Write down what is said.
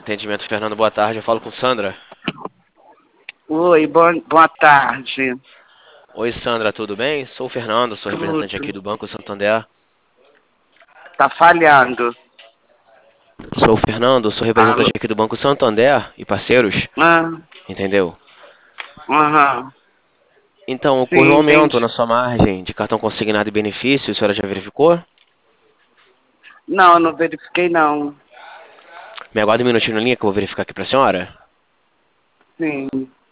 Atendimento Fernando, boa tarde. Eu falo com Sandra. Oi, boa tarde. Oi, Sandra, tudo bem? Sou o Fernando, sou representante aqui Tudo. do Banco Santander. Tá falhando. Sou o Fernando, sou representante Alô? aqui do Banco Santander e parceiros, Ah, entendeu? aham. Então, ocorreu um Sim, aumento entendi. na sua margem de cartão consignado e benefício, a senhora já verificou? Não, eu não verifiquei não. Me aguarda um minutinho na linha que eu vou verificar aqui pra senhora. Sim.